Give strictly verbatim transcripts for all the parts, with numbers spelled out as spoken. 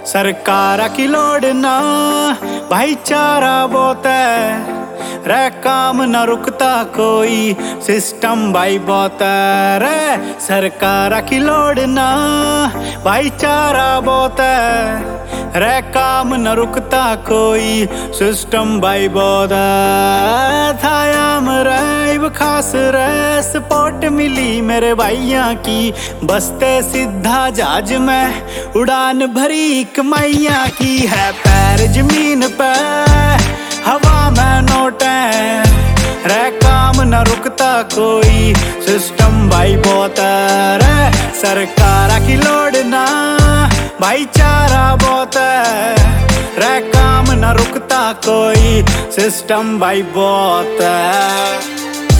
सरकार की लोड ना भाईचारा बहुत है रे, काम न रुकता कोई सिस्टम भाई बहुत है रे। सरकार की लोड ना भाईचारा बहुत है रे, काम न रुकता कोई सिस्टम भाई बहुत है। थायाम रैब खास रे सपोर्ट मिली मेरे भाइयों की, बसते सीधा जहाज में उड़ान भरी कमाइयाँ की है। पैर जमीन पे हवा में नोट है रे, काम न रुकता कोई सिस्टम भाई बहुत है रे। सरकार की लोड ना भाईचारा बहुत है रे, काम न रुकता कोई सिस्टम भाई बहुत है।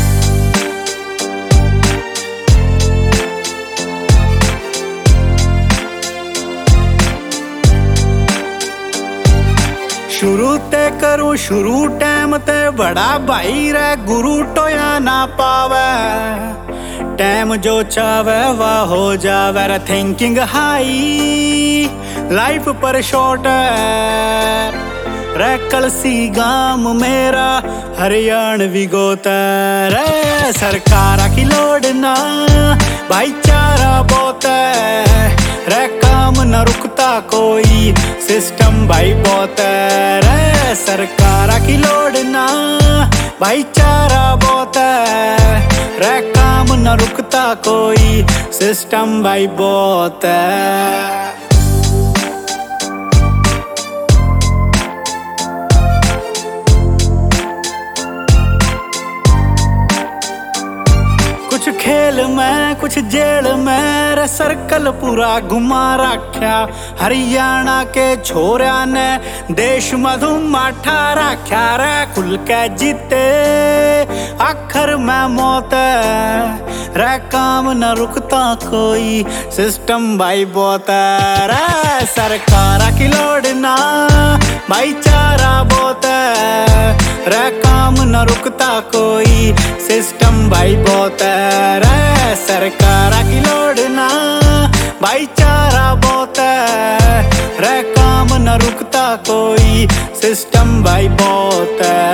शुरू ते करूं शुरू टाइम ते बड़ा भाई रे, गुरु टोया ना पावे टाइम जो चावे वाह हो जावे रे। थिंकिंग हाई लाइफ पर शॉर्ट है रे, कलसी गाम मेरा हरियाणवी गोत रे। सरकार की लोड ना भाईचारा बहुत है रे, काम न रुकता कोई सिस्टम भाई बहुत है रे। सरकार की लोड ना भाईचारा बहुत है रे, काम न रुकता कोई सिस्टम भाई बहुत है। कुछ खेल में कुछ जेल में रे, सर्कल पूरा घुमा रख्या हरियाणा के छोरिया ने, देश मधुमाठा रख्या रे। खुल के जीते आखिर में मौत रे, काम न रुकता कोई सिस्टम भाई बहुत है रे। सरकार की लोड ना भाईचारा बहुत है रे, काम न रुकता कोई सिस्टम भाई बहुत है रे। सरकार की लोड ना भाईचारा बहुत है रे, काम न रुकता कोई सिस्टम भाई बहुत है।